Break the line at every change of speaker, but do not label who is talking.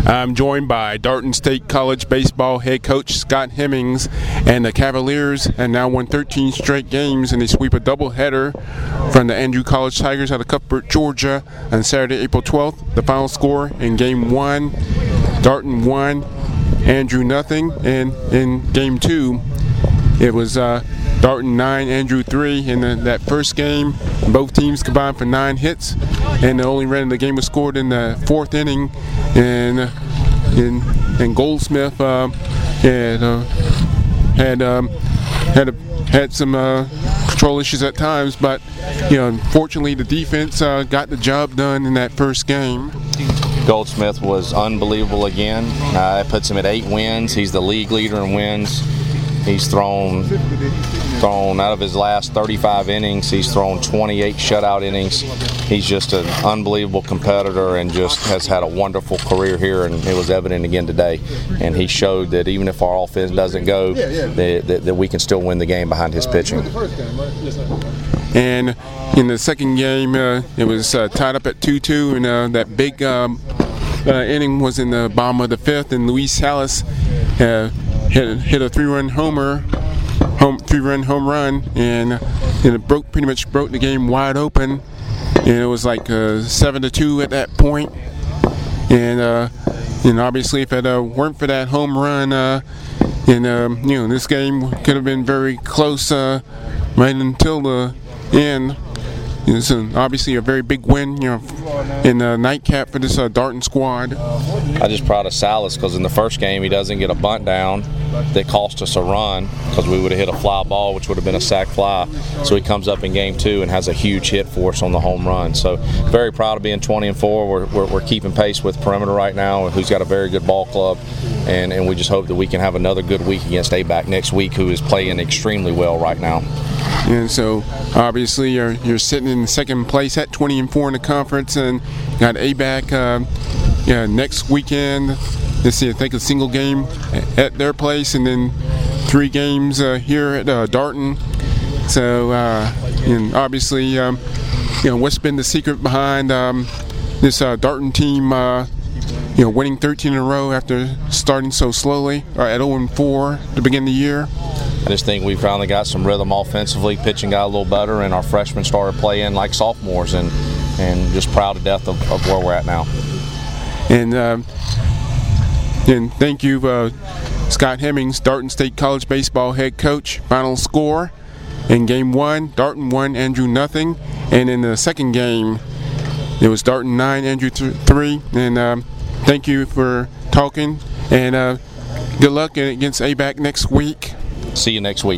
I'm joined by Darton State College baseball head coach Scott Hemmings, and the Cavaliers have now won 13 straight games, and they sweep a doubleheader from the Andrew College Tigers out of Cuthbert, Georgia on Saturday, April 12th. The final score in Game 1, Darton 1, Andrew nothing, and in Game 2, it was Darton 9, Andrew 3. In that first game, both teams combined for 9 hits, and the only run of the game was scored in the 4th inning. And Goldsmith had some control issues at times, but unfortunately the defense got the job done in that first game.
Goldsmith was unbelievable again. It puts him at 8 wins. He's the league leader in wins. He's thrown out of his last 35 innings, he's thrown 28 shutout innings. He's just an unbelievable competitor and just has had a wonderful career here, and it was evident again today. And he showed that even if our offense doesn't go, that we can still win the game behind his pitching.
And in the second game, it was tied up at 2-2, and that big inning was in the bottom of the 5th, and Luis Salas hit a 3-run home run, and it pretty much broke the game wide open, and it was like 7-2 at that point. And obviously, if it weren't for that home run, this game could have been very close right until the end. It's obviously a very big win, in the nightcap for this Darton squad.
I'm just proud of Salas because in the first game he doesn't get a bunt down that cost us a run because we would have hit a fly ball, which would have been a sac fly. So he comes up in Game 2 and has a huge hit for us on the home run. So very proud of being 20-4. We're keeping pace with Perimeter right now, who's got a very good ball club, and we just hope that we can have another good week against ABAC next week, who is playing extremely well right now.
And so, obviously, you're sitting in second place at 20-4 in the conference, and got ABAC next weekend. Let's see, I think a single game at their place, and then 3 games here at Darton. So, and obviously, what's been the secret behind this Darton team? Winning 13 in a row after starting so slowly at 0-4 to begin the year.
I just think we finally got some rhythm offensively. Pitching got a little better, and our freshmen started playing like sophomores, and just proud to death of where we're at now.
And thank you, Scott Hemmings, Darton State College baseball head coach. Final score in Game 1, Darton 1, Andrew nothing. And in the second game, it was Darton 9, Andrew 3. And thank you for talking, and good luck against ABAC next week.
See you next week.